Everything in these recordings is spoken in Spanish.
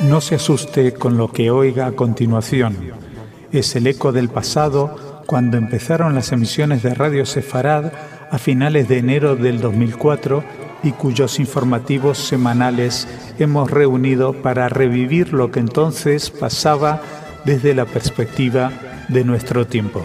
No se asuste con lo que oiga a continuación. Es el eco del pasado cuando empezaron las emisiones de Radio Sefarad a finales de enero del 2004 y cuyos informativos semanales hemos reunido para revivir lo que entonces pasaba desde la perspectiva de nuestro tiempo.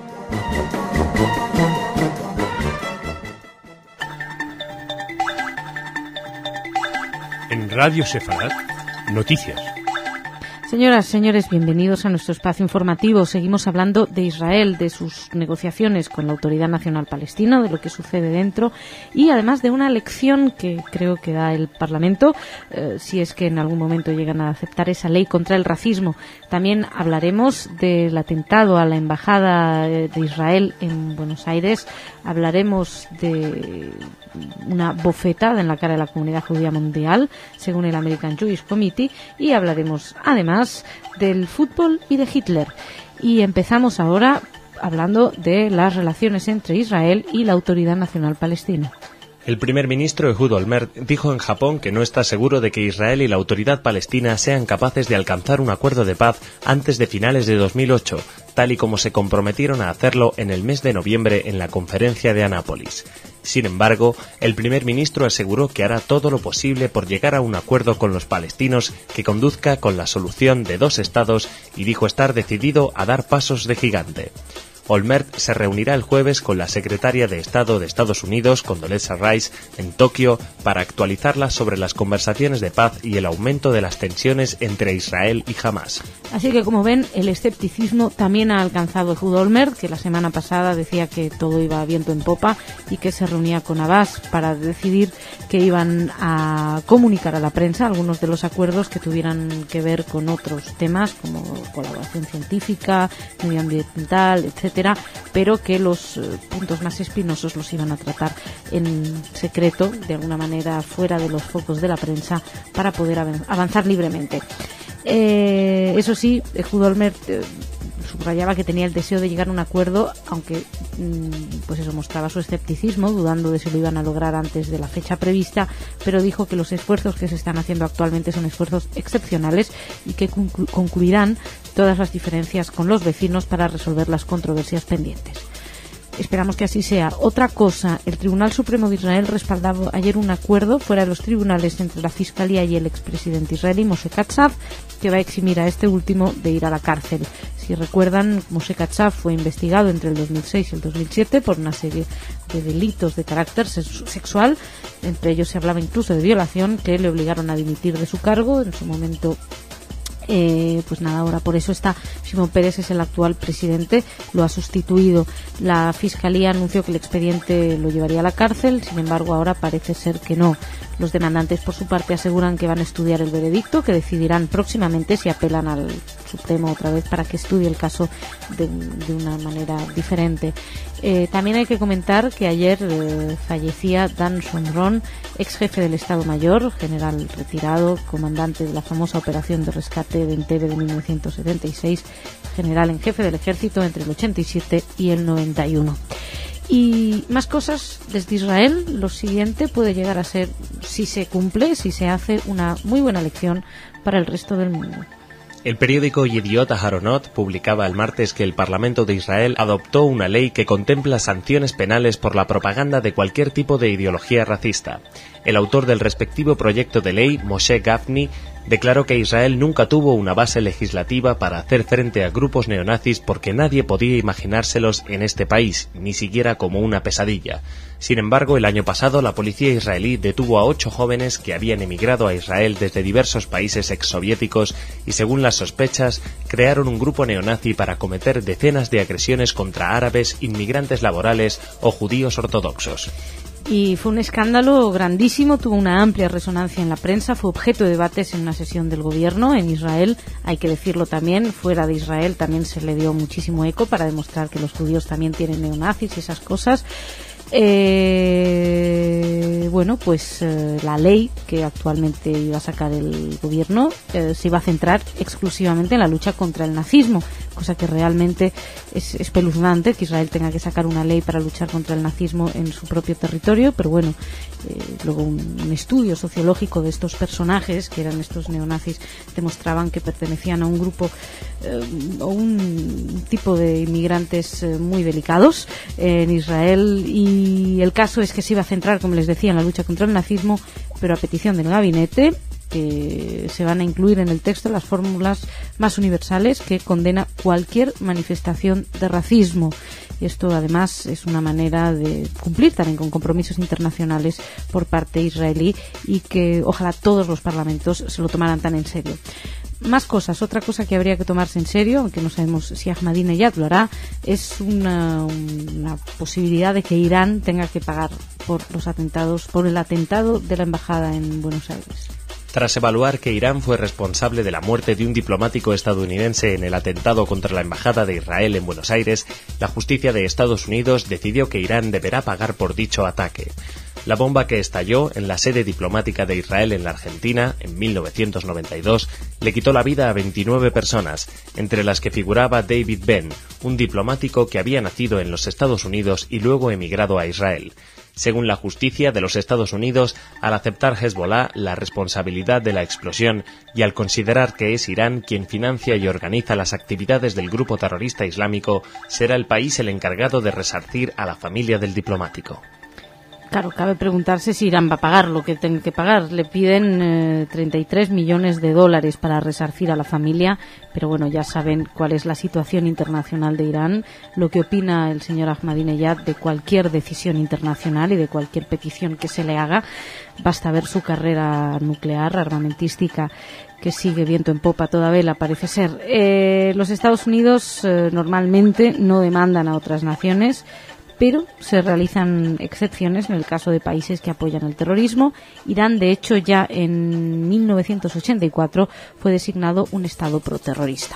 En Radio Sefarad, noticias. Señoras, señores, bienvenidos a nuestro espacio informativo. Seguimos hablando de Israel, de sus negociaciones con la Autoridad Nacional Palestina, de lo que sucede dentro y además de una lección que creo que da el Parlamento, si es que en algún momento llegan a aceptar esa ley contra el racismo. También hablaremos del atentado a la Embajada de Israel en Buenos Aires. Hablaremos de una bofetada en la cara de la comunidad judía mundial, según el American Jewish Committee, y hablaremos además del fútbol y de Hitler. Y empezamos ahora hablando de las relaciones entre Israel y la Autoridad Nacional Palestina. El primer ministro Ehud Olmert dijo en Japón que no está seguro de que Israel y la Autoridad Palestina sean capaces de alcanzar un acuerdo de paz antes de finales de 2008, tal y como se comprometieron a hacerlo en el mes de noviembre en la conferencia de Anápolis. Sin embargo, el primer ministro aseguró que hará todo lo posible por llegar a un acuerdo con los palestinos que conduzca con la solución de dos estados y dijo estar decidido a dar pasos de gigante. Olmert se reunirá el jueves con la secretaria de Estado de Estados Unidos, Condoleezza Rice, en Tokio para actualizarla sobre las conversaciones de paz y el aumento de las tensiones entre Israel y Hamás. Así que, como ven, el escepticismo también ha alcanzado Ehud Olmert, que la semana pasada decía que todo iba viento en popa y que se reunía con Abbas para decidir que iban a comunicar a la prensa algunos de los acuerdos que tuvieran que ver con otros temas como colaboración científica, medioambiental, etcétera, pero que los puntos más espinosos los iban a tratar en secreto, de alguna manera fuera de los focos de la prensa, para poder avanzar libremente. Eso sí, Ehud Olmert subrayaba que tenía el deseo de llegar a un acuerdo, aunque pues eso mostraba su escepticismo, dudando de si lo iban a lograr antes de la fecha prevista, pero dijo que los esfuerzos que se están haciendo actualmente son esfuerzos excepcionales y que concluirán todas las diferencias con los vecinos para resolver las controversias pendientes. Esperamos que así sea. Otra cosa, el Tribunal Supremo de Israel respaldó ayer un acuerdo fuera de los tribunales entre la Fiscalía y el expresidente israelí Moshe Katsav, que va a eximir a este último de ir a la cárcel. Si recuerdan, Moshe Katsav fue investigado entre el 2006 y el 2007 por una serie de delitos de carácter sexual. Entre ellos se hablaba incluso de violación, que le obligaron a dimitir de su cargo. En su momento pues nada, ahora por eso está Shimon Peres, es el actual presidente, lo ha sustituido. La Fiscalía anunció que el expediente lo llevaría a la cárcel, sin embargo ahora parece ser que no. Los demandantes por su parte aseguran que van a estudiar el veredicto, que decidirán próximamente si apelan al Supremo otra vez para que estudie el caso de una manera diferente. También hay que comentar que ayer fallecía Dan Shomron, ex jefe del Estado Mayor, general retirado, comandante de la famosa operación de rescate de Entebbe de 1976, general en jefe del ejército entre el 87 y el 91. Y más cosas desde Israel. Lo siguiente puede llegar a ser, si se cumple, si se hace, una muy buena lección para el resto del mundo. El periódico Yediot Aharonot publicaba el martes que el Parlamento de Israel adoptó una ley que contempla sanciones penales por la propaganda de cualquier tipo de ideología racista. El autor del respectivo proyecto de ley, Moshe Gafni, declaró que Israel nunca tuvo una base legislativa para hacer frente a grupos neonazis porque nadie podía imaginárselos en este país, ni siquiera como una pesadilla. Sin embargo, el año pasado la policía israelí detuvo a 8 jóvenes que habían emigrado a Israel desde diversos países exsoviéticos y, según las sospechas, crearon un grupo neonazi para cometer decenas de agresiones contra árabes, inmigrantes laborales o judíos ortodoxos. Y fue un escándalo grandísimo, tuvo una amplia resonancia en la prensa, fue objeto de debates en una sesión del gobierno en Israel, hay que decirlo también, fuera de Israel también se le dio muchísimo eco para demostrar que los judíos también tienen neonazis y esas cosas. La ley que actualmente iba a sacar el gobierno se iba a centrar exclusivamente en la lucha contra el nazismo, cosa que realmente es espeluznante, que Israel tenga que sacar una ley para luchar contra el nazismo en su propio territorio, pero bueno, luego un estudio sociológico de estos personajes, que eran estos neonazis, demostraban que pertenecían a un grupo o un tipo de inmigrantes muy delicados en Israel, y el caso es que se iba a centrar, como les decía, en la lucha contra el nazismo, pero a petición del gabinete, que se van a incluir en el texto las fórmulas más universales que condena cualquier manifestación de racismo. Y esto además es una manera de cumplir también con compromisos internacionales por parte israelí, y que ojalá todos los parlamentos se lo tomaran tan en serio. Más cosas. Otra cosa que habría que tomarse en serio, aunque no sabemos si Ahmadinejad lo hará, es una posibilidad de que Irán tenga que pagar por los atentados, por el atentado de la embajada en Buenos Aires. Tras evaluar que Irán fue responsable de la muerte de un diplomático estadounidense en el atentado contra la embajada de Israel en Buenos Aires, la justicia de Estados Unidos decidió que Irán deberá pagar por dicho ataque. La bomba que estalló en la sede diplomática de Israel en la Argentina en 1992 le quitó la vida a 29 personas, entre las que figuraba David Ben, un diplomático que había nacido en los Estados Unidos y luego emigrado a Israel. Según la justicia de los Estados Unidos, al aceptar Hezbollah la responsabilidad de la explosión y al considerar que es Irán quien financia y organiza las actividades del grupo terrorista islámico, será el país el encargado de resarcir a la familia del diplomático. Claro, cabe preguntarse si Irán va a pagar lo que tenga que pagar. Le piden 33 millones de dólares para resarcir a la familia, pero bueno, ya saben cuál es la situación internacional de Irán, lo que opina el señor Ahmadinejad de cualquier decisión internacional y de cualquier petición que se le haga. Basta ver su carrera nuclear, armamentística, que sigue viento en popa toda vela, parece ser. Los Estados Unidos normalmente no demandan a otras naciones, pero se realizan excepciones en el caso de países que apoyan el terrorismo. Irán, de hecho, ya en 1984 fue designado un Estado proterrorista.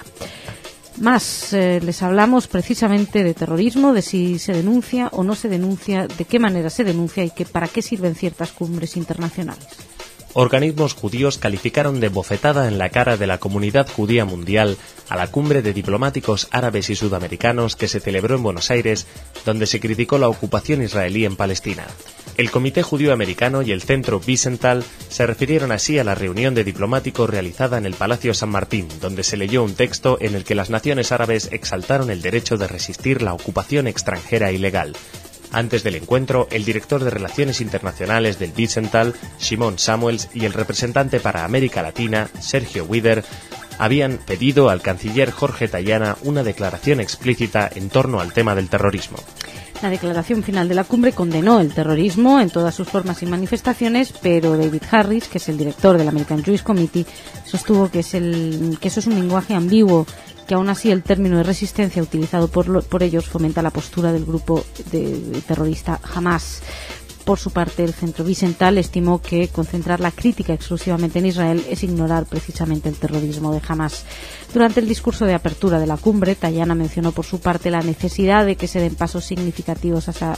Más, les hablamos precisamente de terrorismo, de si se denuncia o no se denuncia, de qué manera se denuncia y para qué sirven ciertas cumbres internacionales. Organismos judíos calificaron de bofetada en la cara de la comunidad judía mundial a la cumbre de diplomáticos árabes y sudamericanos que se celebró en Buenos Aires, donde se criticó la ocupación israelí en Palestina. El Comité Judío Americano y el Centro Wiesenthal se refirieron así a la reunión de diplomáticos realizada en el Palacio San Martín, donde se leyó un texto en el que las naciones árabes exaltaron el derecho de resistir la ocupación extranjera ilegal. Antes del encuentro, el director de Relaciones Internacionales del Wiesenthal, Shimon Samuels, y el representante para América Latina, Sergio Wider, habían pedido al canciller Jorge Tayana una declaración explícita en torno al tema del terrorismo. La declaración final de la cumbre condenó el terrorismo en todas sus formas y manifestaciones, pero David Harris, que es el director del American Jewish Committee, sostuvo que eso es un lenguaje ambiguo, que aún así el término de resistencia utilizado por ellos fomenta la postura del grupo terrorista Hamas. Por su parte, el Centro Wiesenthal estimó que concentrar la crítica exclusivamente en Israel es ignorar precisamente el terrorismo de Hamas. Durante el discurso de apertura de la cumbre, Tayana mencionó por su parte la necesidad de que se den pasos significativos hacia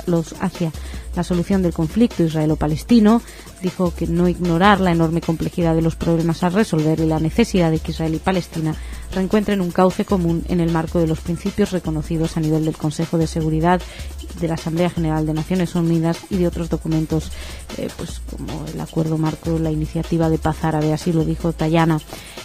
la solución del conflicto israelo-palestino. Dijo que no ignorar la enorme complejidad de los problemas a resolver y la necesidad de que Israel y Palestina reencuentren un cauce común en el marco de los principios reconocidos a nivel del Consejo de Seguridad, de la Asamblea General de Naciones Unidas y de otros documentos como el Acuerdo Marco, la Iniciativa de Paz Árabe, así lo dijo Tayana.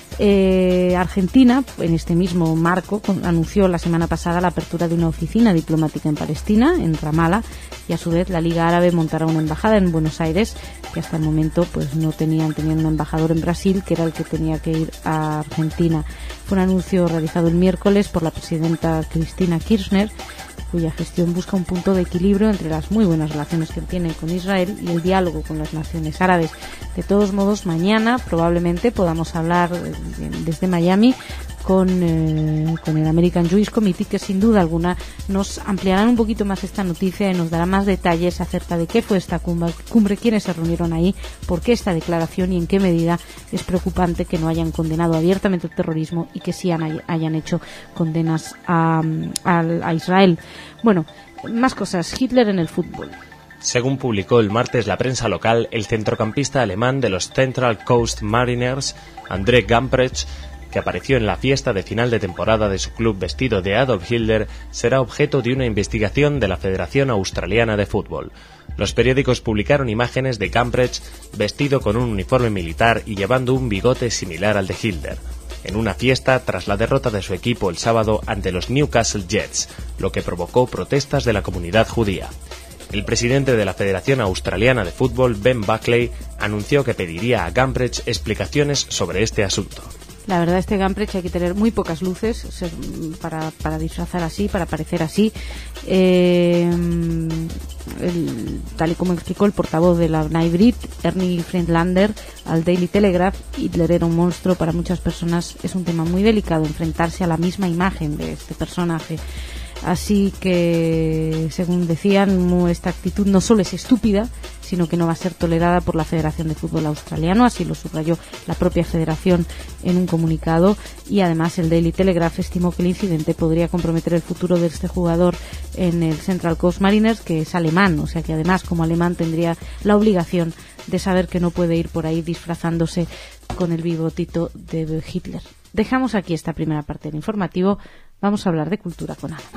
Argentina, en este mismo marco, anunció la semana pasada la apertura de una oficina diplomática en Palestina, en Ramallah, y a su vez la Liga Árabe montará una embajada en Buenos Aires, que hasta el momento no tenían un embajador en Brasil, que era el que tenía que ir a Argentina. Fue un anuncio realizado el miércoles por la presidenta Cristina Kirchner, cuya gestión busca un punto de equilibrio entre las muy buenas relaciones que tiene con Israel y el diálogo con las naciones árabes. De todos modos, mañana probablemente podamos hablar desde Miami con el American Jewish Committee, que sin duda alguna nos ampliarán un poquito más esta noticia y nos dará más detalles acerca de qué fue esta cumbre, quiénes se reunieron ahí, por qué esta declaración y en qué medida es preocupante que no hayan condenado abiertamente el terrorismo y que sí hayan hecho condenas a Israel. Bueno, más cosas. Hitler en el fútbol. Según publicó el martes la prensa local, el centrocampista alemán de los Central Coast Mariners, André Gamprecht, que apareció en la fiesta de final de temporada de su club vestido de Adolf Hitler, será objeto de una investigación de la Federación Australiana de Fútbol. Los periódicos publicaron imágenes de Gambrecht vestido con un uniforme militar y llevando un bigote similar al de Hitler, en una fiesta tras la derrota de su equipo el sábado ante los Newcastle Jets, lo que provocó protestas de la comunidad judía. El presidente de la Federación Australiana de Fútbol, Ben Buckley, anunció que pediría a Gambrecht explicaciones sobre este asunto. La verdad, este Gambrecht hay que tener muy pocas luces para disfrazar así, para parecer así. Tal y como explicó el portavoz de la BNAI Brit, Ernie Friedlander, al Daily Telegraph, Hitler era un monstruo. Para muchas personas es un tema muy delicado enfrentarse a la misma imagen de este personaje. Así que, según decían, esta actitud no solo es estúpida, sino que no va a ser tolerada por la Federación de Fútbol Australiano, así lo subrayó la propia federación en un comunicado, y además el Daily Telegraph estimó que el incidente podría comprometer el futuro de este jugador en el Central Coast Mariners, que es alemán, o sea que además como alemán tendría la obligación de saber que no puede ir por ahí disfrazándose con el bigotito de Hitler. Dejamos aquí esta primera parte del informativo. Vamos a hablar de cultura con Ana.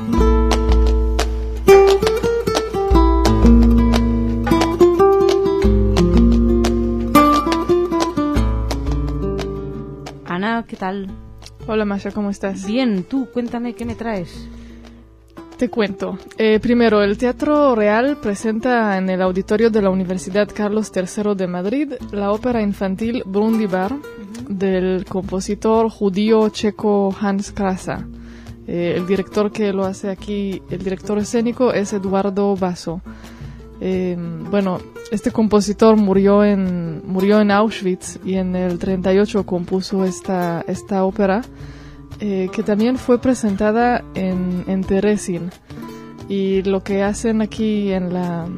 Ana, ¿qué tal? Hola Masha, ¿cómo estás? Bien, tú, cuéntame qué me traes. Te cuento. Primero, el Teatro Real presenta en el auditorio de la Universidad Carlos III de Madrid la ópera infantil Brundibar del compositor judío checo Hans Krasa. El director que lo hace aquí, el director escénico, es Eduardo Basso. Bueno, este compositor murió en Auschwitz y en el 38 compuso esta ópera, que también fue presentada en Terezin. Y lo que hacen aquí en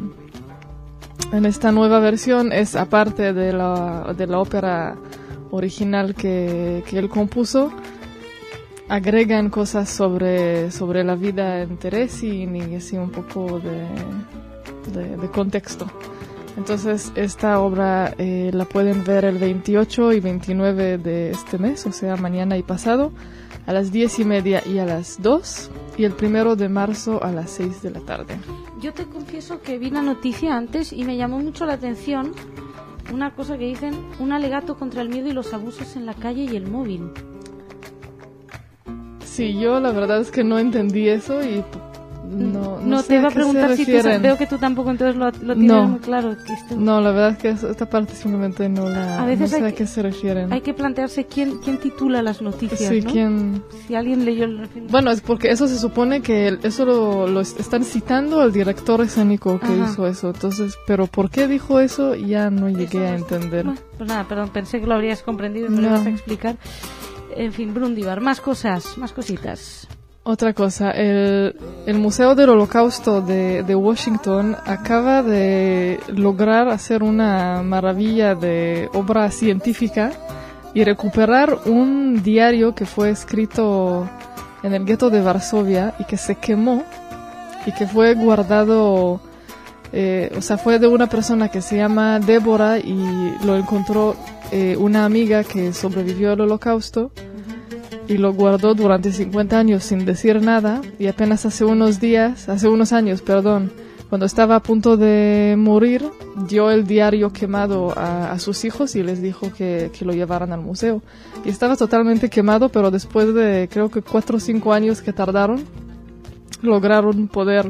esta nueva versión es, aparte de la ópera original que él compuso, agregan cosas sobre la vida en Terezin y así un poco de contexto. Entonces esta obra la pueden ver el 28 y 29 de este mes, o sea mañana y pasado, a las 10:30 y a las 2, y el 1 de marzo a las 6 de la tarde. Yo te confieso que vi la noticia antes y me llamó mucho la atención una cosa que dicen: un alegato contra el miedo y los abusos en la calle y el móvil. Sí, yo la verdad es que no entendí eso y no sé te iba a qué preguntar se si tú refieren. veo que tú tampoco entonces lo tienes muy claro. No, la verdad es que esta parte simplemente no sé a qué se refieren. Hay que plantearse quién titula las noticias, sí, ¿no? ¿Quién? Si alguien leyó Bueno, es porque eso se supone que eso lo están citando al director escénico que hizo eso. Entonces, pero ¿por qué dijo eso? Ya no llegué a entender. Bueno, pues nada, perdón, pensé que lo habrías comprendido y me lo ibas a explicar. En fin, Brundibar, más cositas. Otra cosa, el Museo del Holocausto de Washington acaba de lograr hacer una maravilla de obra científica y recuperar un diario que fue escrito en el gueto de Varsovia y que se quemó y que fue guardado, fue de una persona que se llama Débora y lo encontró una amiga que sobrevivió al Holocausto. Y lo guardó durante 50 años sin decir nada, y apenas hace unos años, cuando estaba a punto de morir, dio el diario quemado a sus hijos y les dijo que lo llevaran al museo. Y estaba totalmente quemado, pero después de creo que 4 o 5 años que tardaron, lograron poder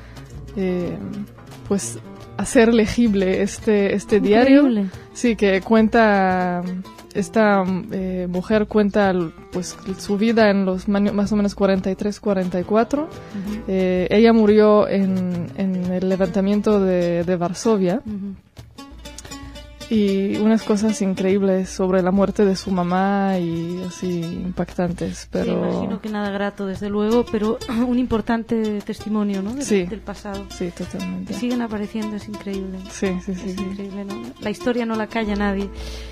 hacer legible este diario. Sí, que cuenta... Esta mujer cuenta pues su vida en los más o menos 43-44. Ella murió en el levantamiento de Varsovia. Y unas cosas increíbles sobre la muerte de su mamá y así impactantes. Pero... Sí, imagino que nada grato, desde luego, pero un importante testimonio, ¿no? Del pasado. Sí, totalmente. Que siguen apareciendo, es increíble. Sí. Increíble, ¿no? La historia no la calla nadie.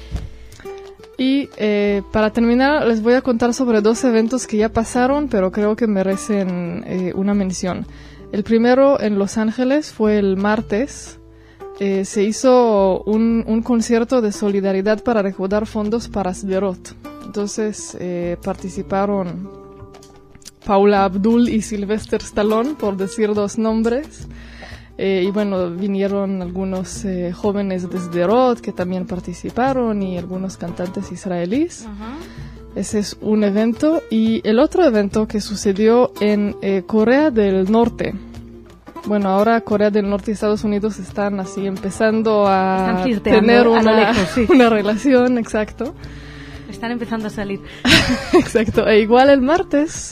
Y para terminar les voy a contar sobre 2 eventos que ya pasaron, pero creo que merecen una mención. El primero en Los Ángeles fue el martes. Se hizo un concierto de solidaridad para recaudar fondos para Sderot, Entonces participaron Paula Abdul y Sylvester Stallone, por decir dos nombres. Y bueno, vinieron algunos jóvenes de Sderot que también participaron y algunos cantantes israelíes. Ese es un evento. Y el otro evento que sucedió en Corea del Norte. Bueno, ahora Corea del Norte y Estados Unidos están así empezando a tener una relación, exacto. Están empezando a salir. Exacto. E igual el martes,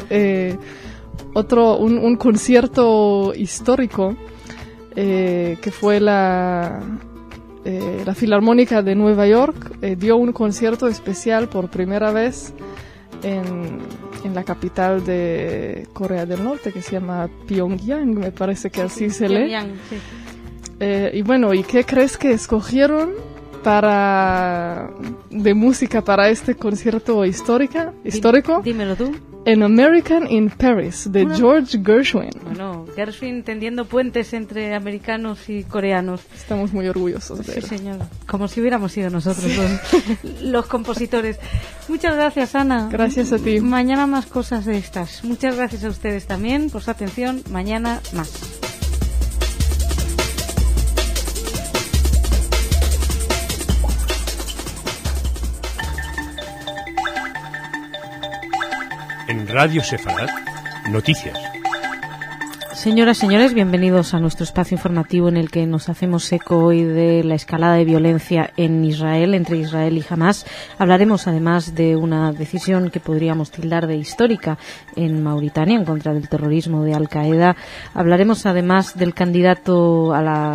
un concierto histórico que fue la Filarmónica de Nueva York dio un concierto especial por primera vez en la capital de Corea del Norte, que se llama Pyongyang, me parece que así se lee. Pyongyang, sí. Y bueno, ¿y qué crees que escogieron de música para este concierto histórico? Dímelo tú. An American in Paris, de George Gershwin. Bueno, Gershwin tendiendo puentes entre americanos y coreanos. Estamos muy orgullosos de él. Sí, señor. Como si hubiéramos sido nosotros los compositores. Muchas gracias, Ana. Gracias a ti. Mañana más cosas de estas. Muchas gracias a ustedes también por su atención. Mañana más. En Radio Sefarad, noticias. Señoras, señores, bienvenidos a nuestro espacio informativo en el que nos hacemos eco hoy de la escalada de violencia en Israel, entre Israel y Hamás. Hablaremos además de una decisión que podríamos tildar de histórica en Mauritania en contra del terrorismo de Al-Qaeda. Hablaremos además del candidato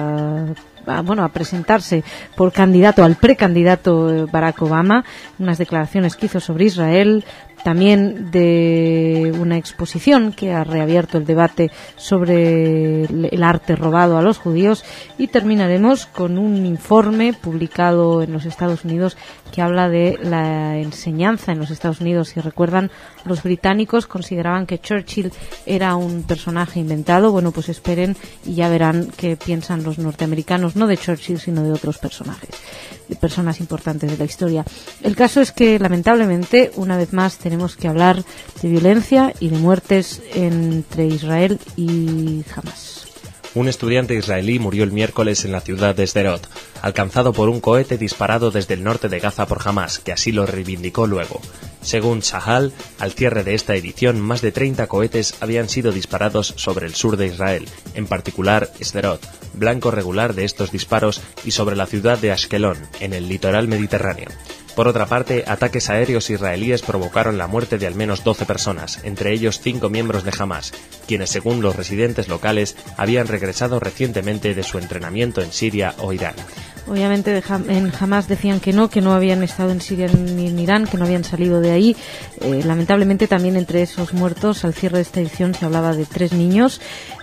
a presentarse por candidato al precandidato Barack Obama, unas declaraciones que hizo sobre Israel, también de una exposición que ha reabierto el debate sobre el arte robado a los judíos, y terminaremos con un informe publicado en los Estados Unidos que habla de la enseñanza en los Estados Unidos. Si recuerdan, los británicos consideraban que Churchill era un personaje inventado. Bueno, pues esperen y ya verán qué piensan los norteamericanos, no de Churchill, sino de otros personajes, de personas importantes de la historia. El caso es que, lamentablemente, una vez más tenemos que hablar de violencia y de muertes entre Israel y Hamás. Un estudiante israelí murió el miércoles en la ciudad de Sderot, alcanzado por un cohete disparado desde el norte de Gaza por Hamás, que así lo reivindicó luego. Según Tzahal, al cierre de esta edición, más de 30 cohetes habían sido disparados sobre el sur de Israel, en particular Sderot, blanco regular de estos disparos, y sobre la ciudad de Ashkelon, en el litoral mediterráneo. Por otra parte, ataques aéreos israelíes provocaron la muerte de al menos 12 personas, entre ellos 5 miembros de Hamás, quienes, según los residentes locales, habían regresado recientemente de su entrenamiento en Siria o Irán. Obviamente en Hamás decían que no habían estado en Siria ni en Irán, que no habían salido de ahí. Lamentablemente también entre esos muertos, al cierre de esta edición, se hablaba de 3 niños.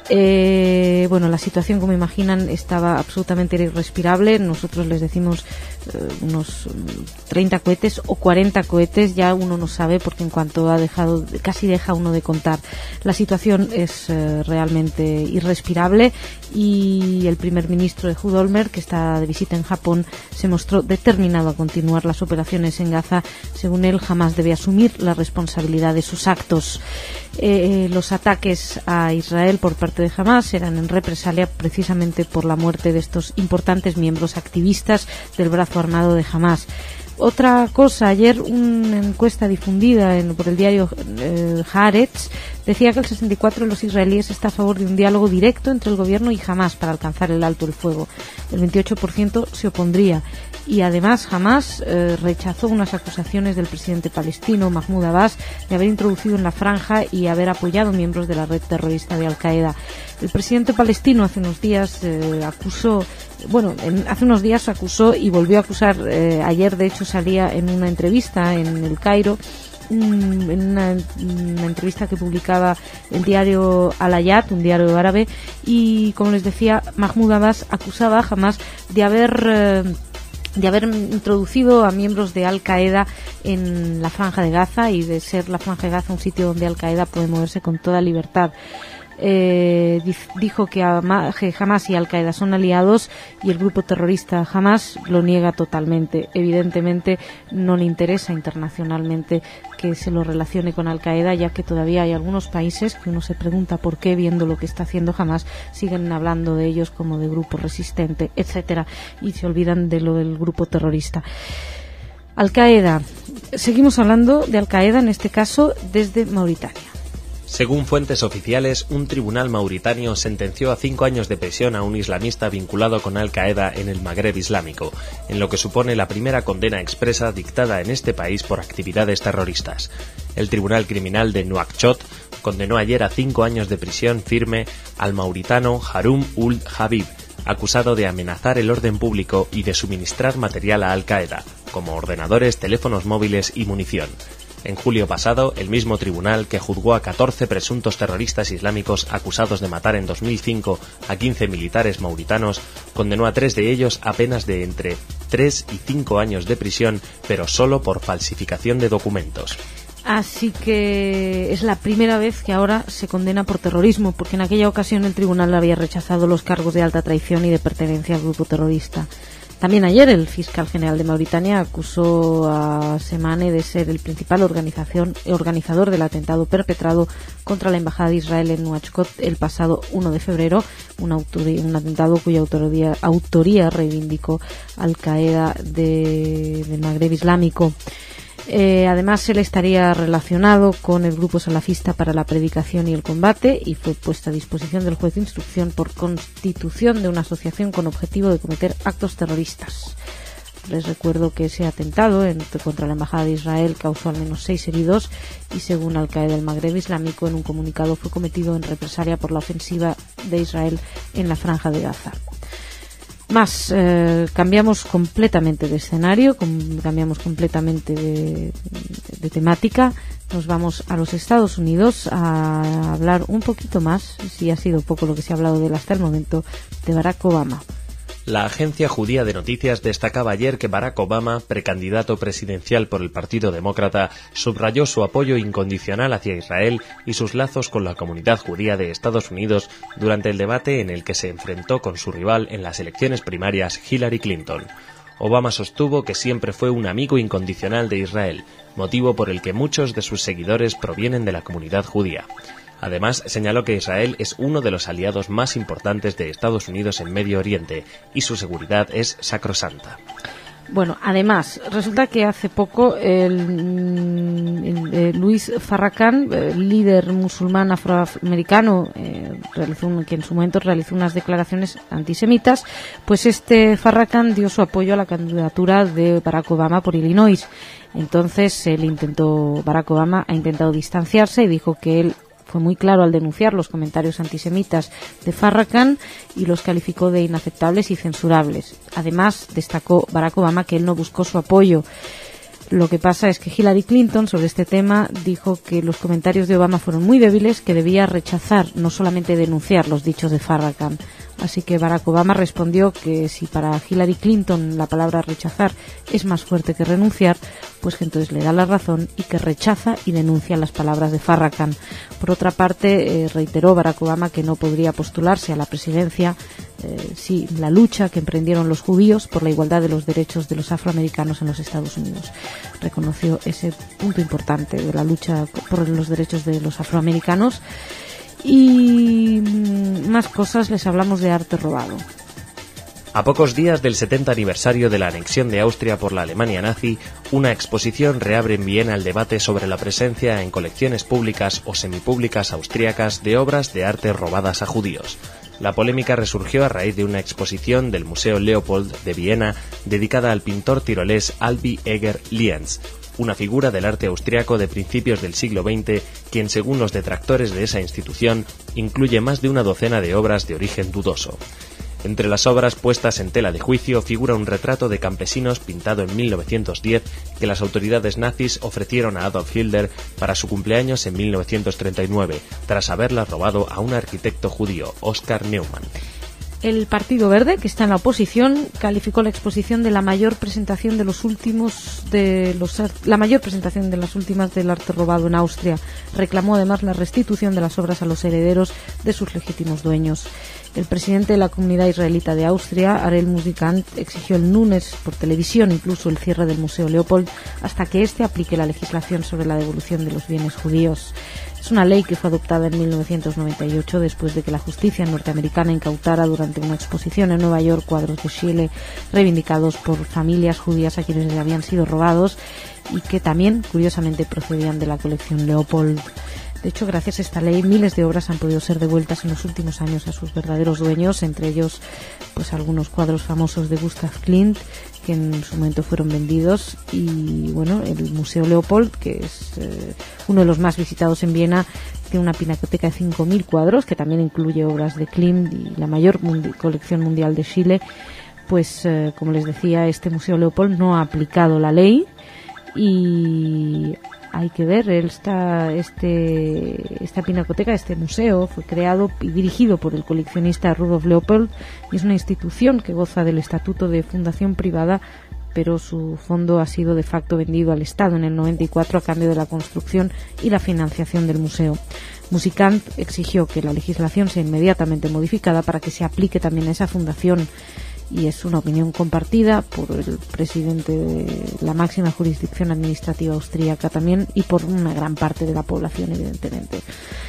La situación, como imaginan, estaba absolutamente irrespirable. Nosotros les decimos unos 30 cohetes o 40 cohetes, ya uno no sabe, porque en cuanto casi deja uno de contar. La situación es realmente irrespirable, y el primer ministro de Ehud Olmert, que está de visita en Japón, se mostró determinado a continuar las operaciones en Gaza. Según él, jamás debe asumir la responsabilidad de sus actos. Los ataques a Israel por parte de Hamás eran en represalia precisamente por la muerte de estos importantes miembros activistas del brazo armado de Hamás. Otra cosa, ayer una encuesta difundida por el diario Haaretz decía que el 64% de los israelíes está a favor de un diálogo directo entre el gobierno y Hamás para alcanzar el alto el fuego. El 28% se opondría, y además Hamás rechazó unas acusaciones del presidente palestino Mahmoud Abbas de haber introducido en la franja y haber apoyado miembros de la red terrorista de Al-Qaeda. El presidente palestino hace unos días acusó y volvió a acusar. Ayer, de hecho, salía en una entrevista en El Cairo, en una entrevista que publicaba el diario Al-Hayat, un diario árabe, y como les decía, Mahmoud Abbas acusaba a Hamás de haber introducido a miembros de Al-Qaeda en la Franja de Gaza, y de ser la Franja de Gaza un sitio donde Al-Qaeda puede moverse con toda libertad. dijo que Hamas y Al-Qaeda son aliados y el grupo terrorista Hamas lo niega totalmente. Evidentemente no le interesa internacionalmente que se lo relacione con Al-Qaeda, ya que todavía hay algunos países que uno se pregunta por qué, viendo lo que está haciendo Hamas, siguen hablando de ellos como de grupo resistente, etcétera, y se olvidan de lo del grupo terrorista. Al-Qaeda. Seguimos hablando de Al-Qaeda, en este caso desde Mauritania. Según fuentes oficiales, un tribunal mauritano sentenció a 5 años de prisión a un islamista vinculado con Al-Qaeda en el Magreb Islámico, en lo que supone la primera condena expresa dictada en este país por actividades terroristas. El Tribunal Criminal de Nouakchott condenó ayer a 5 años de prisión firme al mauritano Haroum Ould Habib, acusado de amenazar el orden público y de suministrar material a Al-Qaeda, como ordenadores, teléfonos móviles y munición. En julio pasado, el mismo tribunal que juzgó a 14 presuntos terroristas islámicos acusados de matar en 2005 a 15 militares mauritanos, condenó a 3 de ellos a penas de entre 3 y 5 años de prisión, pero solo por falsificación de documentos. Así que es la primera vez que ahora se condena por terrorismo, porque en aquella ocasión el tribunal había rechazado los cargos de alta traición y de pertenencia al grupo terrorista. También ayer el fiscal general de Mauritania acusó a Semane de ser el principal organizador del atentado perpetrado contra la embajada de Israel en Nouakchott el pasado 1 de febrero, un atentado cuya autoría reivindicó Al-Qaeda del Magreb Islámico. Además, él estaría relacionado con el grupo salafista para la predicación y el combate y fue puesta a disposición del juez de instrucción por constitución de una asociación con objetivo de cometer actos terroristas. Les recuerdo que ese atentado contra la embajada de Israel causó al menos 6 heridos y, según Al-Qaeda del Magreb Islámico, en un comunicado fue cometido en represalia por la ofensiva de Israel en la franja de Gaza. Cambiamos completamente de escenario, cambiamos completamente de temática. Nos vamos a los Estados Unidos a hablar un poquito más, si ha sido poco lo que se ha hablado de él hasta el momento, de Barack Obama. La agencia judía de noticias destacaba ayer que Barack Obama, precandidato presidencial por el Partido Demócrata, subrayó su apoyo incondicional hacia Israel y sus lazos con la comunidad judía de Estados Unidos durante el debate en el que se enfrentó con su rival en las elecciones primarias, Hillary Clinton. Obama sostuvo que siempre fue un amigo incondicional de Israel, motivo por el que muchos de sus seguidores provienen de la comunidad judía. Además, señaló que Israel es uno de los aliados más importantes de Estados Unidos en Medio Oriente y su seguridad es sacrosanta. Bueno, además, resulta que hace poco Louis Farrakhan, líder musulmán afroamericano, que en su momento realizó unas declaraciones antisemitas, pues Farrakhan dio su apoyo a la candidatura de Barack Obama por Illinois. Entonces, Barack Obama ha intentado distanciarse y dijo que él fue muy claro al denunciar los comentarios antisemitas de Farrakhan y los calificó de inaceptables y censurables. Además, destacó Barack Obama que él no buscó su apoyo. Lo que pasa es que Hillary Clinton sobre este tema dijo que los comentarios de Obama fueron muy débiles, que debía rechazar, no solamente denunciar los dichos de Farrakhan. Así que Barack Obama respondió que si para Hillary Clinton la palabra rechazar es más fuerte que renunciar, pues que entonces le da la razón y que rechaza y denuncia las palabras de Farrakhan. Por otra parte, reiteró Barack Obama que no podría postularse a la presidencia si la lucha que emprendieron los judíos por la igualdad de los derechos de los afroamericanos en los Estados Unidos. Reconoció ese punto importante de la lucha por los derechos de los afroamericanos. Y más cosas, les hablamos de arte robado. A pocos días del 70 aniversario de la anexión de Austria por la Alemania nazi, una exposición reabre en Viena el debate sobre la presencia en colecciones públicas o semipúblicas austríacas de obras de arte robadas a judíos. La polémica resurgió a raíz de una exposición del Museo Leopold de Viena dedicada al pintor tirolés Albi Eger Lienz, una figura del arte austriaco de principios del siglo XX, quien, según los detractores de esa institución, incluye más de una docena de obras de origen dudoso. Entre las obras puestas en tela de juicio figura un retrato de campesinos pintado en 1910 que las autoridades nazis ofrecieron a Adolf Hitler para su cumpleaños en 1939, tras haberla robado a un arquitecto judío, Oskar Neumann. El Partido Verde, que está en la oposición, calificó la exposición de la mayor presentación de las últimas del arte robado en Austria. Reclamó además la restitución de las obras a los herederos de sus legítimos dueños. El presidente de la comunidad israelita de Austria, Arel Musikant, exigió el lunes por televisión incluso el cierre del Museo Leopold hasta que éste aplique la legislación sobre la devolución de los bienes judíos. Es una ley que fue adoptada en 1998 después de que la justicia norteamericana incautara durante una exposición en Nueva York cuadros de Schiele reivindicados por familias judías a quienes les habían sido robados y que también, curiosamente, procedían de la colección Leopold. De hecho, gracias a esta ley, miles de obras han podido ser devueltas en los últimos años a sus verdaderos dueños, entre ellos pues algunos cuadros famosos de Gustav Klimt, que en su momento fueron vendidos, y bueno, el Museo Leopold, que es uno de los más visitados en Viena, tiene una pinacoteca de 5.000 cuadros, que también incluye obras de Klimt y la mayor colección mundial de Schiele. Pues, como les decía, este Museo Leopold no ha aplicado la ley y hay que ver, esta pinacoteca, este museo, fue creado y dirigido por el coleccionista Rudolf Leopold y es una institución que goza del estatuto de fundación privada, pero su fondo ha sido de facto vendido al Estado en el 94 a cambio de la construcción y la financiación del museo. Musikant exigió que la legislación sea inmediatamente modificada para que se aplique también a esa fundación, y es una opinión compartida por el presidente de la máxima jurisdicción administrativa austríaca también y por una gran parte de la población, evidentemente.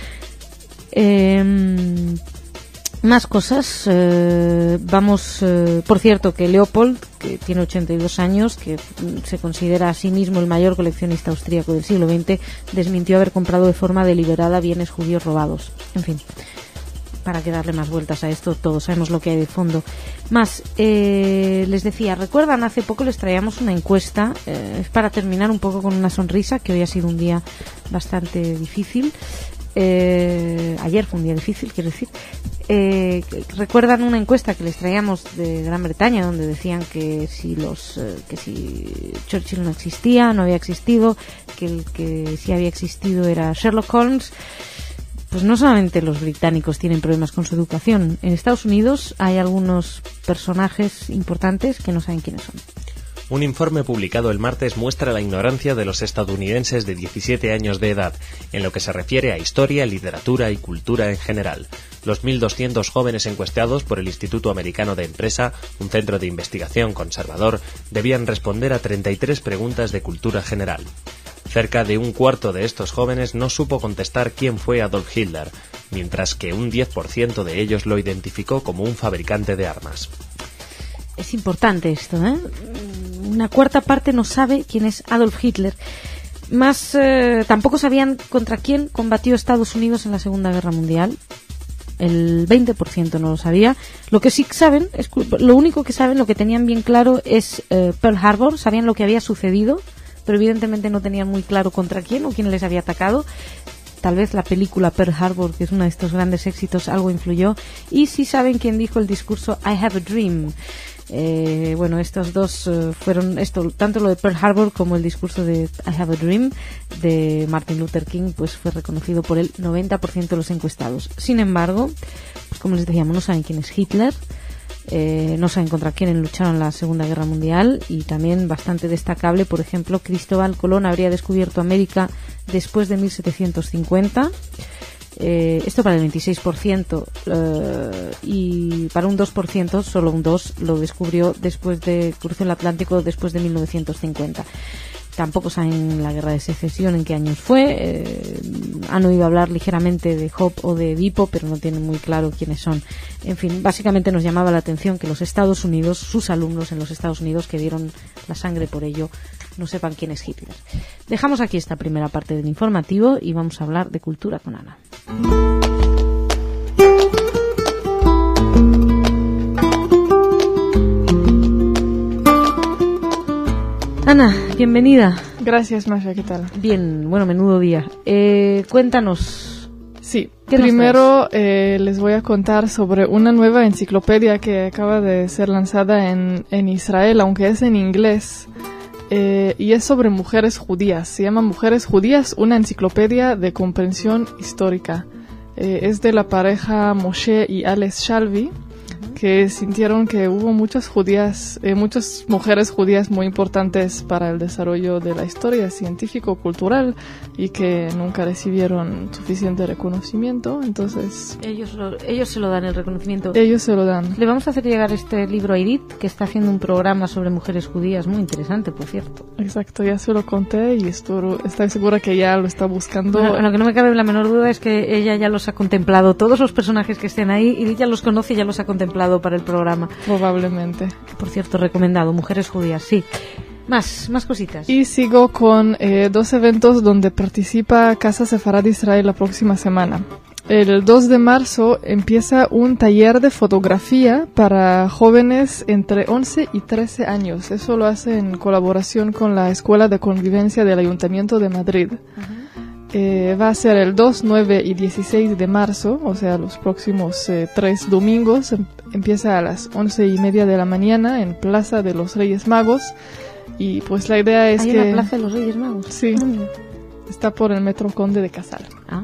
Más cosas. Por cierto, que Leopold, que tiene 82 años, que se considera a sí mismo el mayor coleccionista austríaco del siglo XX, desmintió haber comprado de forma deliberada bienes judíos robados. En fin, para que darle más vueltas a esto, todos sabemos lo que hay de fondo. Más, les decía, recuerdan, hace poco les traíamos una encuesta, es para terminar un poco con una sonrisa, que hoy ha sido un día bastante difícil. Ayer fue un día difícil, quiero decir. Recuerdan una encuesta que les traíamos de Gran Bretaña, donde decían que si Churchill no existía, no había existido, que el que sí había existido era Sherlock Holmes. Pues no solamente los británicos tienen problemas con su educación. En Estados Unidos hay algunos personajes importantes que no saben quiénes son. Un informe publicado el martes muestra la ignorancia de los estadounidenses de 17 años de edad en lo que se refiere a historia, literatura y cultura en general. Los 1.200 jóvenes encuestados por el Instituto Americano de Empresa, un centro de investigación conservador, debían responder a 33 preguntas de cultura general. Cerca de un cuarto de estos jóvenes no supo contestar quién fue Adolf Hitler, mientras que un 10% de ellos lo identificó como un fabricante de armas. Es importante esto, ¿eh? Una cuarta parte no sabe quién es Adolf Hitler. Más, tampoco sabían contra quién combatió Estados Unidos en la Segunda Guerra Mundial. El 20% no lo sabía. Lo que sí saben, lo único que saben, lo que tenían bien claro es Pearl Harbor. Sabían lo que había sucedido, pero evidentemente no tenían muy claro contra quién o quién les había atacado. Tal vez la película Pearl Harbor, que es uno de estos grandes éxitos, algo influyó. Y sí saben quién dijo el discurso I Have a Dream. Bueno, estos dos fueron tanto lo de Pearl Harbor como el discurso de I Have a Dream de Martin Luther King, pues fue reconocido por el 90% de los encuestados. Sin embargo, pues como les decíamos, no saben quién es Hitler, no saben contra quién lucharon en la Segunda Guerra Mundial, y también bastante destacable, por ejemplo, Cristóbal Colón habría descubierto América después de 1750. Esto para el 26%, y para un 2%, solo un 2%, lo descubrió cruzó el Atlántico después de 1950. Tampoco saben la Guerra de Secesión en qué años fue. Han oído hablar ligeramente de Hope o de Edipo, pero no tienen muy claro quiénes son. En fin, básicamente nos llamaba la atención que los Estados Unidos, sus alumnos en los Estados Unidos que dieron la sangre por ello, no sepan quién es Hitler. Dejamos aquí esta primera parte del informativo y vamos a hablar de cultura con Ana. Ana, bienvenida. Gracias, Masha, ¿qué tal? Bien, bueno, menudo día. Cuéntanos. Sí, primero les voy a contar sobre una nueva enciclopedia que acaba de ser lanzada en Israel, aunque es en inglés, y es sobre mujeres judías. Se llama Mujeres Judías, una enciclopedia de comprensión histórica. Es de la pareja Moshe y Alex Shalvi, que sintieron que hubo muchas mujeres judías muy importantes para el desarrollo de la historia científico-cultural y que nunca recibieron suficiente reconocimiento. Entonces ellos se lo dan el reconocimiento. Ellos se lo dan. Le vamos a hacer llegar este libro a Irit, que está haciendo un programa sobre mujeres judías muy interesante, por cierto. Exacto, ya se lo conté y estoy segura que ya lo está buscando. Bueno, lo que no me cabe la menor duda es que ella ya los ha contemplado, todos los personajes que estén ahí, y ella los conoce y ya los ha contemplado para el programa. Probablemente. Por cierto, recomendado, mujeres judías, sí. Más cositas. Y sigo con 2 eventos donde participa Casa Sefarad Israel la próxima semana. El 2 de marzo empieza un taller de fotografía para jóvenes entre 11 y 13 años. Eso lo hace en colaboración con la Escuela de Convivencia del Ayuntamiento de Madrid. Va a ser el 2, 9 y 16 de marzo, o sea, los próximos 3 domingos. Empieza a las 11:30 de la mañana en Plaza de los Reyes Magos. Y pues la idea es ¿Hay que... una Plaza de los Reyes Magos? Sí, está por el Metro Conde de Casal. Ah.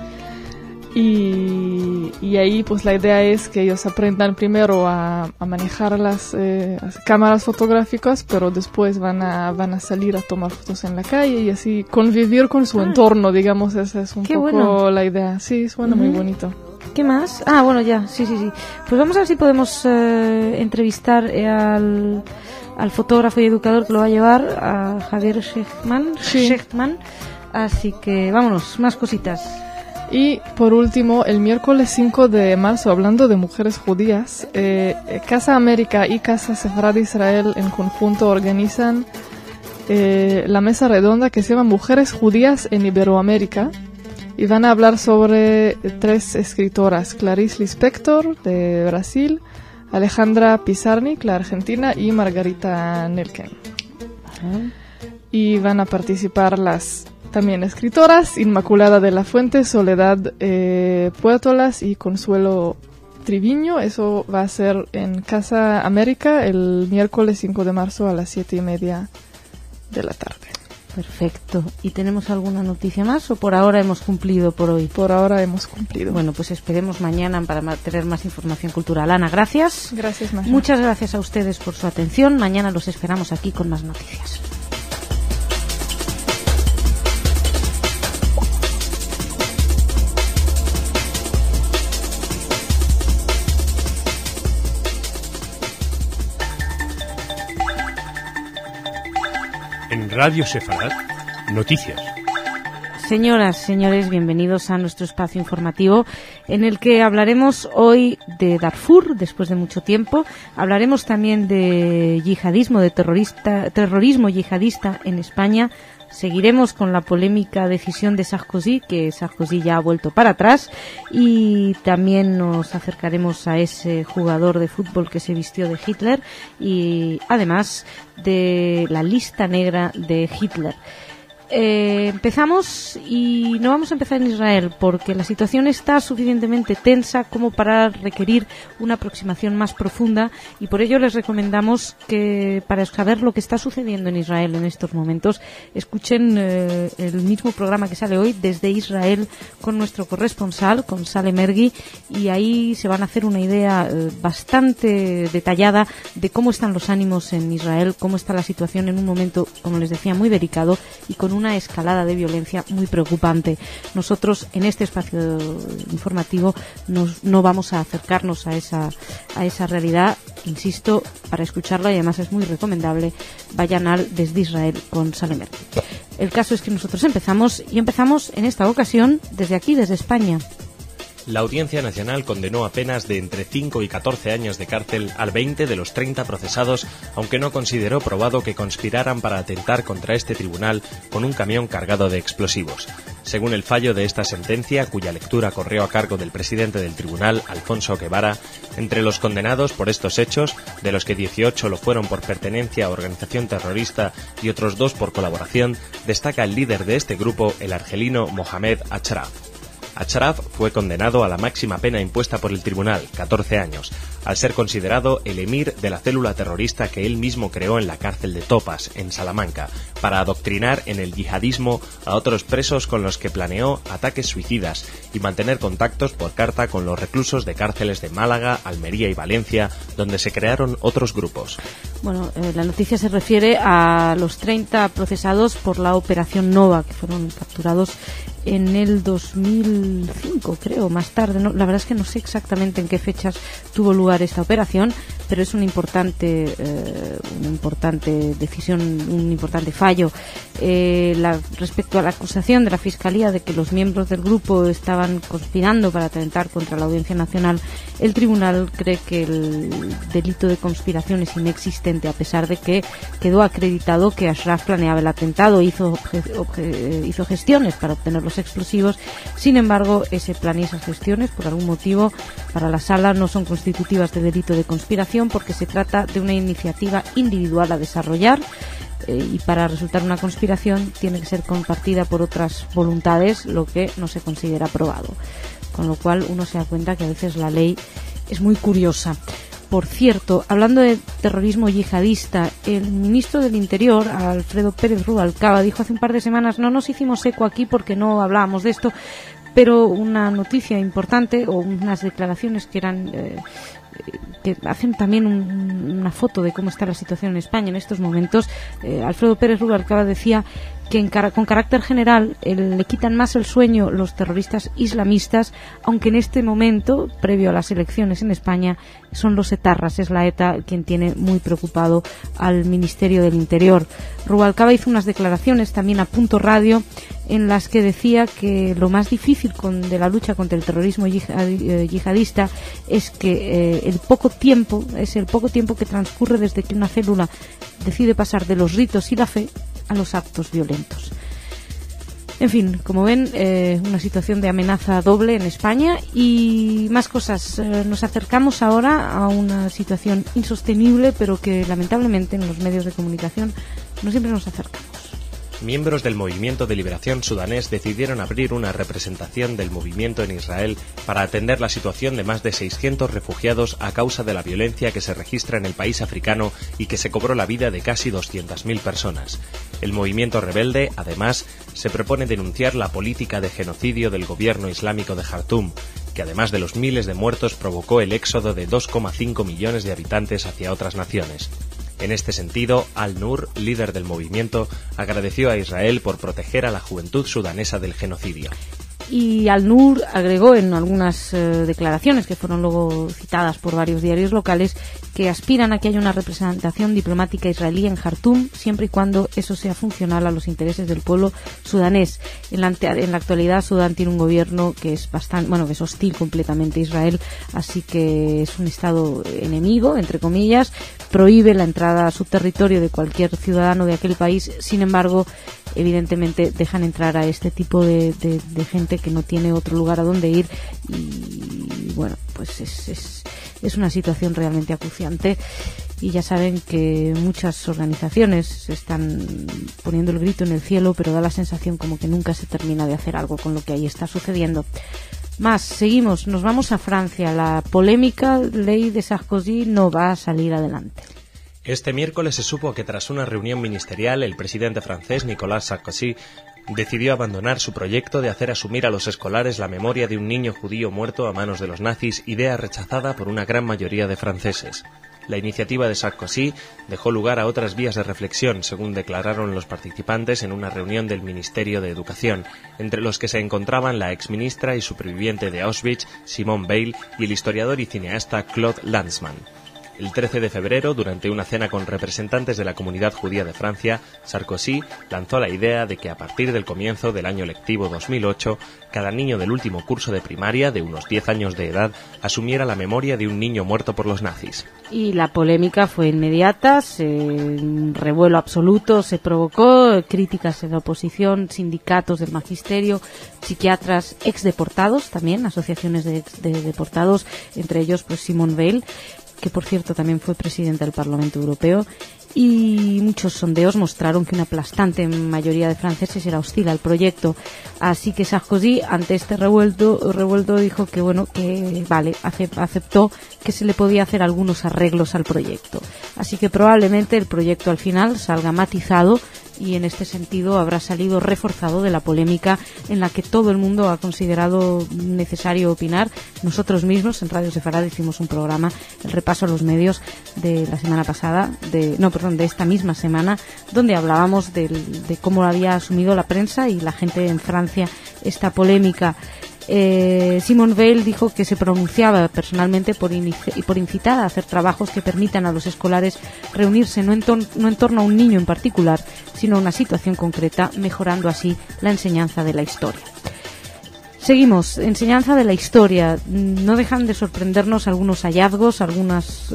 Y ahí pues la idea es que ellos aprendan primero a manejar las cámaras fotográficas, pero después van a salir a tomar fotos en la calle y así convivir con su entorno, digamos. Esa es un poco bueno. La idea. Sí, suena muy bonito. ¿Qué más? Ah, bueno, ya, sí. Pues vamos a ver si podemos entrevistar al fotógrafo y educador que lo va a llevar, a Javier Shechtman. Así que vámonos, más cositas. Y por último, el miércoles 5 de marzo, hablando de mujeres judías, Casa América y Casa Sefarad Israel en conjunto organizan la mesa redonda que se llama Mujeres Judías en Iberoamérica, y van a hablar sobre 3 escritoras: Clarice Lispector de Brasil, Alejandra Pizarnik, la argentina, y Margarita Nelken. Y van a participar las también escritoras Inmaculada de la Fuente, Soledad Puertolas y Consuelo Triviño. Eso va a ser en Casa América el miércoles 5 de marzo a las 7:30 de la tarde. Perfecto. ¿Y tenemos alguna noticia más o por ahora hemos cumplido por hoy? Por ahora hemos cumplido. Bueno, pues esperemos mañana para tener más información cultural. Ana, gracias. Gracias, Masha. Muchas gracias a ustedes por su atención. Mañana los esperamos aquí con más noticias. En Radio Sefarad, noticias. Señoras, señores, bienvenidos a nuestro espacio informativo en el que hablaremos hoy de Darfur, después de mucho tiempo. Hablaremos también de yihadismo, de terrorismo yihadista en España. Seguiremos con la polémica decisión de Sarkozy, que Sarkozy ya ha vuelto para atrás, y también nos acercaremos a ese jugador de fútbol que se vistió de Hitler y además de la lista negra de Hitler. Empezamos y no vamos a empezar en Israel porque la situación está suficientemente tensa como para requerir una aproximación más profunda, y por ello les recomendamos que para saber lo que está sucediendo en Israel en estos momentos escuchen el mismo programa que sale hoy desde Israel con nuestro corresponsal, con Sale Mergui, y ahí se van a hacer una idea bastante detallada de cómo están los ánimos en Israel, cómo está la situación en un momento, como les decía, muy delicado y con una escalada de violencia muy preocupante. Nosotros en este espacio informativo no vamos a acercarnos a esa realidad. Insisto, para escucharla, y además es muy recomendable, vayan al Desde Israel con Salemer. El caso es que nosotros empezamos en esta ocasión desde aquí, desde España. La Audiencia Nacional condenó a penas de entre 5 y 14 años de cárcel al 20 de los 30 procesados, aunque no consideró probado que conspiraran para atentar contra este tribunal con un camión cargado de explosivos. Según el fallo de esta sentencia, cuya lectura corrió a cargo del presidente del tribunal, Alfonso Guevara, entre los condenados por estos hechos, de los que 18 lo fueron por pertenencia a organización terrorista y otros 2 por colaboración, destaca el líder de este grupo, el argelino Mohamed Achraf. Achraf fue condenado a la máxima pena impuesta por el tribunal, 14 años, al ser considerado el emir de la célula terrorista que él mismo creó en la cárcel de Topas, en Salamanca, para adoctrinar en el yihadismo a otros presos con los que planeó ataques suicidas y mantener contactos por carta con los reclusos de cárceles de Málaga, Almería y Valencia, donde se crearon otros grupos. Bueno, la noticia se refiere a los 30 procesados por la Operación Nova, que fueron capturados en el 2005, creo, más tarde. No, la verdad es que no sé exactamente en qué fechas tuvo lugar esta operación, pero es una importante decisión, un importante fallo. Respecto a la acusación de la Fiscalía de que los miembros del grupo estaban conspirando para atentar contra la Audiencia Nacional, el tribunal cree que el delito de conspiración es inexistente, a pesar de que quedó acreditado que Achraf planeaba el atentado, hizo gestiones para obtener los explosivos. Sin embargo, ese plan y esas gestiones, por algún motivo, para la Sala no son constitutivas de delito de conspiración, porque se trata de una iniciativa individual a desarrollar, y para resultar una conspiración tiene que ser compartida por otras voluntades, lo que no se considera probado. Con lo cual uno se da cuenta que a veces la ley es muy curiosa. Por cierto, hablando de terrorismo yihadista, el ministro del Interior, Alfredo Pérez Rubalcaba, dijo hace un par de semanas: no nos hicimos eco aquí porque no hablábamos de esto, pero una noticia importante, o unas declaraciones que eran que hacen también una foto de cómo está la situación en España en estos momentos. Alfredo Pérez Rubalcaba decía que con carácter general le quitan más el sueño los terroristas islamistas, aunque en este momento, previo a las elecciones en España, son los etarras, es la ETA quien tiene muy preocupado al Ministerio del Interior. Rubalcaba hizo unas declaraciones también a Punto Radio en las que decía que lo más difícil de la lucha contra el terrorismo yihadista es que el poco tiempo que transcurre desde que una célula decide pasar de los ritos y la fe a los actos violentos. En fin, como ven, una situación de amenaza doble en España y más cosas. Nos acercamos ahora a una situación insostenible, pero que lamentablemente en los medios de comunicación no siempre nos acercamos. Miembros del Movimiento de Liberación Sudanés decidieron abrir una representación del movimiento en Israel para atender la situación de más de 600 refugiados a causa de la violencia que se registra en el país africano y que se cobró la vida de casi 200.000 personas. El movimiento rebelde, además, se propone denunciar la política de genocidio del gobierno islámico de Jartum, que además de los miles de muertos provocó el éxodo de 2,5 millones de habitantes hacia otras naciones. En este sentido, Al-Nur, líder del movimiento, agradeció a Israel por proteger a la juventud sudanesa del genocidio. Y Al-Nur agregó en algunas declaraciones que fueron luego citadas por varios diarios locales que aspiran a que haya una representación diplomática israelí en Jartum, siempre y cuando eso sea funcional a los intereses del pueblo sudanés. En la actualidad, Sudán tiene un gobierno que es que es hostil completamente a Israel, así que es un estado enemigo, entre comillas, prohíbe la entrada a su territorio de cualquier ciudadano de aquel país. Sin embargo, evidentemente dejan entrar a este tipo de gente que no tiene otro lugar a donde ir, y bueno, pues es una situación realmente acuciante. Y ya saben que muchas organizaciones están poniendo el grito en el cielo, pero da la sensación como que nunca se termina de hacer algo con lo que ahí está sucediendo. Más, seguimos, nos vamos a Francia. La polémica ley de Sarkozy no va a salir adelante. Este miércoles se supo que tras una reunión ministerial, el presidente francés Nicolas Sarkozy decidió abandonar su proyecto de hacer asumir a los escolares la memoria de un niño judío muerto a manos de los nazis, idea rechazada por una gran mayoría de franceses. La iniciativa de Sarkozy dejó lugar a otras vías de reflexión, según declararon los participantes en una reunión del Ministerio de Educación, entre los que se encontraban la exministra y superviviente de Auschwitz, Simone Veil, y el historiador y cineasta Claude Lanzmann. El 13 de febrero, durante una cena con representantes de la comunidad judía de Francia, Sarkozy lanzó la idea de que a partir del comienzo del año lectivo 2008, cada niño del último curso de primaria, de unos 10 años de edad, asumiera la memoria de un niño muerto por los nazis. Y la polémica fue inmediata, revuelo absoluto, se provocó críticas en la oposición, sindicatos del magisterio, psiquiatras, exdeportados también, asociaciones de deportados, entre ellos pues Simone Veil, que por cierto también fue presidenta del Parlamento Europeo, y muchos sondeos mostraron que una aplastante mayoría de franceses era hostil al proyecto. Así que Sarkozy, ante este revuelto dijo que bueno, que vale, aceptó que se le podía hacer algunos arreglos al proyecto. Así que probablemente el proyecto al final salga matizado y en este sentido habrá salido reforzado de la polémica en la que todo el mundo ha considerado necesario opinar. Nosotros mismos en Radio Sefarad hicimos un programa, el repaso a los medios de la semana pasada, de esta misma semana, donde hablábamos de cómo había asumido la prensa y la gente en Francia esta polémica. Simone Veil dijo que se pronunciaba personalmente por incitar a hacer trabajos que permitan a los escolares reunirse no en torno a un niño en particular, sino a una situación concreta, mejorando así la enseñanza de la historia. Seguimos, enseñanza de la historia. No dejan de sorprendernos algunos hallazgos, algunas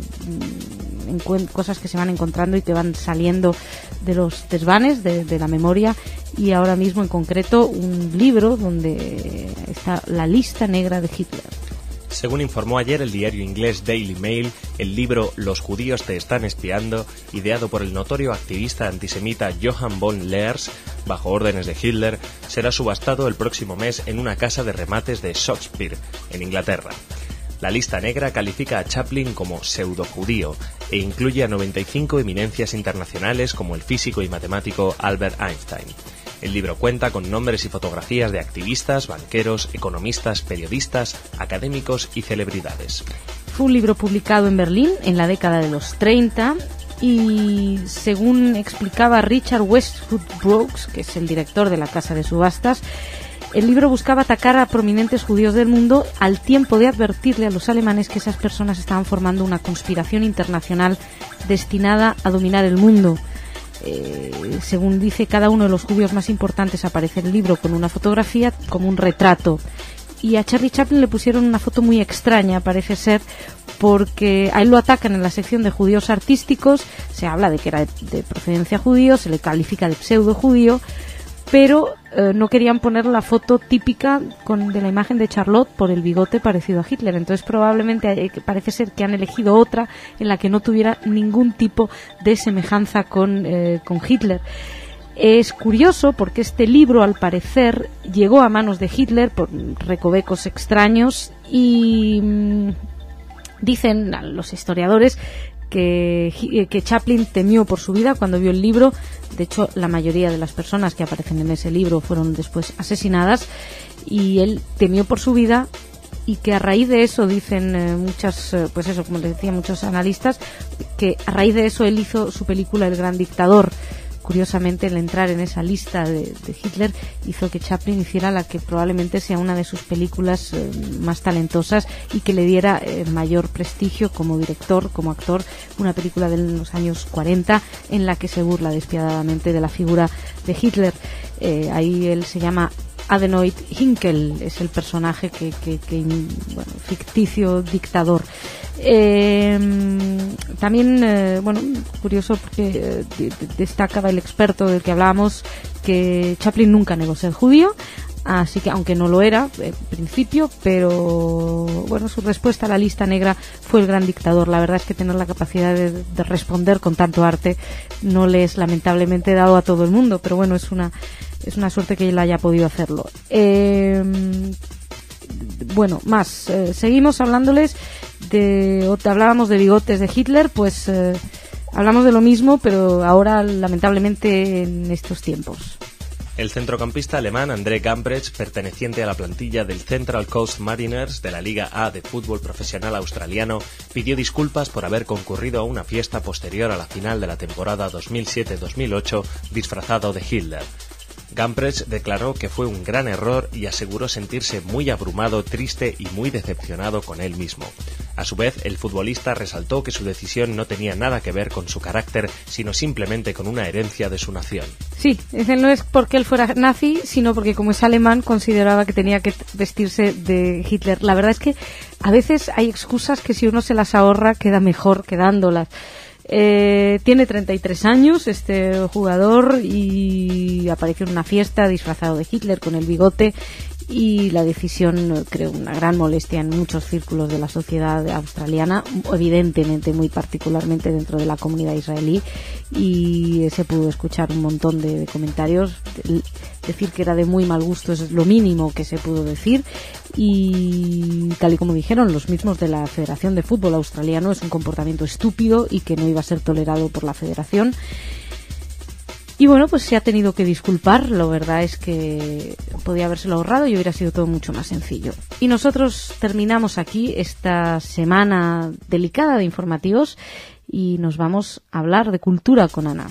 cosas que se van encontrando y que van saliendo de los desvanes de la memoria, y ahora mismo en concreto un libro donde está la lista negra de Hitler. Según informó ayer el diario inglés Daily Mail, el libro Los judíos te están espiando, ideado por el notorio activista antisemita Johann von Leers, bajo órdenes de Hitler, será subastado el próximo mes en una casa de remates de Shakespeare, en Inglaterra. La lista negra califica a Chaplin como pseudo-judío e incluye a 95 eminencias internacionales como el físico y matemático Albert Einstein. El libro cuenta con nombres y fotografías de activistas, banqueros, economistas, periodistas, académicos y celebridades. Fue un libro publicado en Berlín en la década de los 30 y, según explicaba Richard Westwood Brooks, que es el director de la casa de subastas, el libro buscaba atacar a prominentes judíos del mundo al tiempo de advertirle a los alemanes que esas personas estaban formando una conspiración internacional destinada a dominar el mundo. Según dice, cada uno de los judíos más importantes aparece en el libro con una fotografía como un retrato. Y a Charlie Chaplin le pusieron una foto muy extraña, parece ser, porque a él lo atacan en la sección de judíos artísticos, se habla de que era de procedencia judío, se le califica de pseudo judío, pero no querían poner la foto típica de la imagen de Charlotte por el bigote parecido a Hitler. Entonces probablemente parece ser que han elegido otra en la que no tuviera ningún tipo de semejanza con Hitler. Es curioso porque este libro, al parecer, llegó a manos de Hitler por recovecos extraños y dicen los historiadores que Chaplin temió por su vida cuando vio el libro. De hecho, la mayoría de las personas que aparecen en ese libro fueron después asesinadas y él temió por su vida, y que a raíz de eso dicen como les decía, muchos analistas, que a raíz de eso él hizo su película El Gran Dictador. Curiosamente, el entrar en esa lista de Hitler hizo que Chaplin hiciera la que probablemente sea una de sus películas más talentosas y que le diera mayor prestigio como director, como actor, una película de los años 40 en la que se burla despiadadamente de la figura de Hitler. Ahí él se llama Adenoid Hinkel, es el personaje ficticio dictador. También, curioso porque destacaba el experto del que hablábamos que Chaplin nunca negó ser judío, así que aunque no lo era en principio, pero bueno, su respuesta a la lista negra fue El Gran Dictador. La verdad es que tener la capacidad de responder con tanto arte no le es lamentablemente dado a todo el mundo, pero bueno, es una suerte que él haya podido hacerlo. Seguimos hablándoles hablábamos de bigotes de Hitler, pues hablamos de lo mismo, pero ahora lamentablemente en estos tiempos. El centrocampista alemán André Gambrecht, perteneciente a la plantilla del Central Coast Mariners de la Liga A de fútbol profesional australiano, pidió disculpas por haber concurrido a una fiesta posterior a la final de la temporada 2007-2008 disfrazado de Hitler. Gambrecht declaró que fue un gran error y aseguró sentirse muy abrumado, triste y muy decepcionado con él mismo. A su vez, el futbolista resaltó que su decisión no tenía nada que ver con su carácter, sino simplemente con una herencia de su nación. Sí, no es porque él fuera nazi, sino porque como es alemán consideraba que tenía que vestirse de Hitler. La verdad es que a veces hay excusas que si uno se las ahorra queda mejor quedándolas. Tiene 33 años este jugador y apareció en una fiesta disfrazado de Hitler con el bigote y la decisión creó una gran molestia en muchos círculos de la sociedad australiana, evidentemente muy particularmente dentro de la comunidad israelí, y se pudo escuchar un montón de comentarios. Decir que era de muy mal gusto es lo mínimo que se pudo decir, y tal y como dijeron los mismos de la Federación de Fútbol Australiano, es un comportamiento estúpido y que no iba a ser tolerado por la federación. Y bueno, pues se ha tenido que disculpar. La verdad es que podía habérselo ahorrado y hubiera sido todo mucho más sencillo. Y nosotros terminamos aquí esta semana delicada de informativos y nos vamos a hablar de cultura con Ana.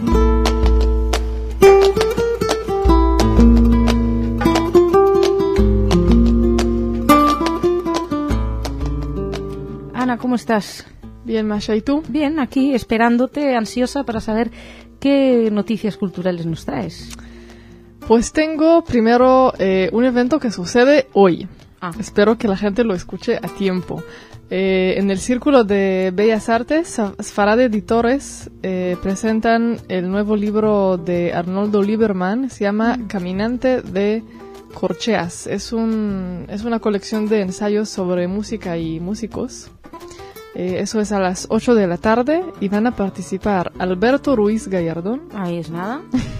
Ana, ¿cómo estás? Bien, Masha, ¿y tú? Bien, aquí esperándote, ansiosa para saber qué noticias culturales nos traes. Pues tengo primero un evento que sucede hoy. Espero que la gente lo escuche a tiempo. En el Círculo de Bellas Artes, Sfarad Editores presentan el nuevo libro de Arnoldo Lieberman, se llama Caminante de Corcheas. Es una colección de ensayos sobre música y músicos. Eso es a las 8 de la tarde y van a participar Alberto Ruiz Gallardón. Ahí es nada.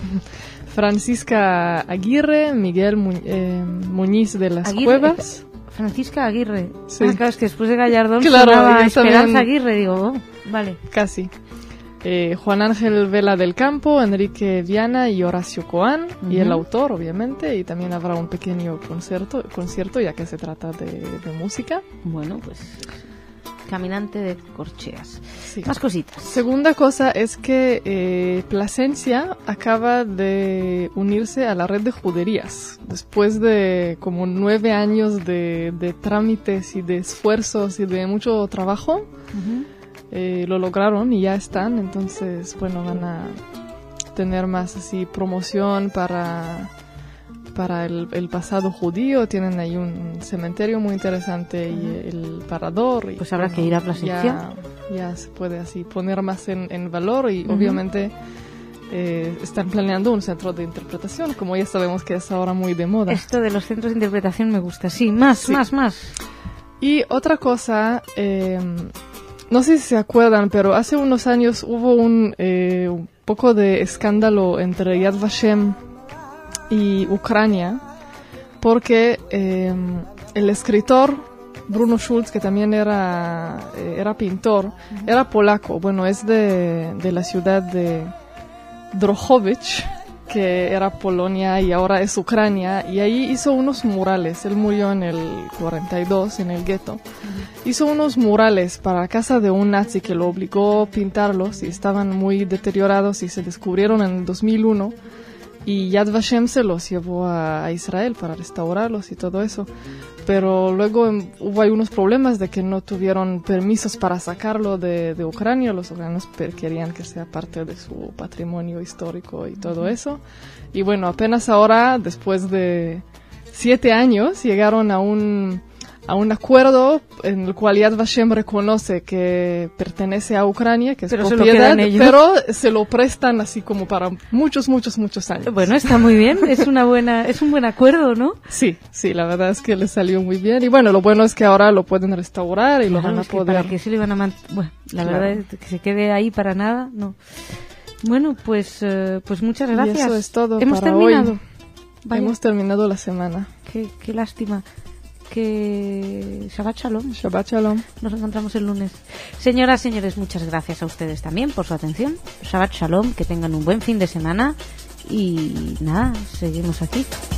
Francisca Aguirre, Miguel Muñiz de las Cuevas. Francisca Aguirre. Sí. Claro, es que después de Gallardón claro, sonaba Esperanza también... Aguirre, digo, vale. Casi. Juan Ángel Vela del Campo, Enrique Viana y Horacio Coan, y el autor, obviamente, y también habrá un pequeño concierto ya que se trata de música. Bueno, pues... Caminante de Corcheas. Sí. Más cositas. Segunda cosa es que Plasencia acaba de unirse a la red de juderías. Después de como 9 años de trámites y de esfuerzos y de mucho trabajo, lo lograron y ya están. Entonces, bueno, van a tener más así promoción para el pasado judío. Tienen ahí un cementerio muy interesante y el parador. Y pues habrá que ir a Plasencia. Ya se puede así poner más en valor y obviamente están planeando un centro de interpretación, como ya sabemos que es ahora muy de moda. Esto de los centros de interpretación me gusta, sí, más. Y otra cosa, no sé si se acuerdan, pero hace unos años hubo un poco de escándalo entre Yad Vashem y Ucrania, porque el escritor Bruno Schulz, que también era pintor, era polaco. Bueno, es de la ciudad de Drohobych, que era Polonia y ahora es Ucrania, y ahí hizo unos murales. Él murió en el 42 en el gueto. Hizo unos murales para la casa de un nazi que lo obligó a pintarlos y estaban muy deteriorados y se descubrieron en el 2001. Y Yad Vashem se los llevó a Israel para restaurarlos y todo eso. Pero luego hubo algunos problemas de que no tuvieron permisos para sacarlo de Ucrania. Los ucranianos querían que sea parte de su patrimonio histórico y todo eso. Y bueno, apenas ahora, después de 7 años, llegaron a un acuerdo en el cual Yad Vashem reconoce que pertenece a Ucrania, que es propiedad, pero se lo prestan así como para muchos años. Bueno, está muy bien, es un buen acuerdo, ¿no? Sí, la verdad es que le salió muy bien. Y bueno, lo bueno es que ahora lo pueden restaurar y lo van a poder... ¿Para qué se le van a bueno, la verdad es que se quede ahí para nada, no. Bueno, pues muchas gracias. Y eso es todo. Hemos para terminado. Hoy. Hemos terminado la semana. Qué lástima. Que Shabbat Shalom. Shabbat Shalom. Nos encontramos el lunes. Señoras, señores, muchas gracias a ustedes también por su atención. Shabbat Shalom, que tengan un buen fin de semana y nada, seguimos aquí.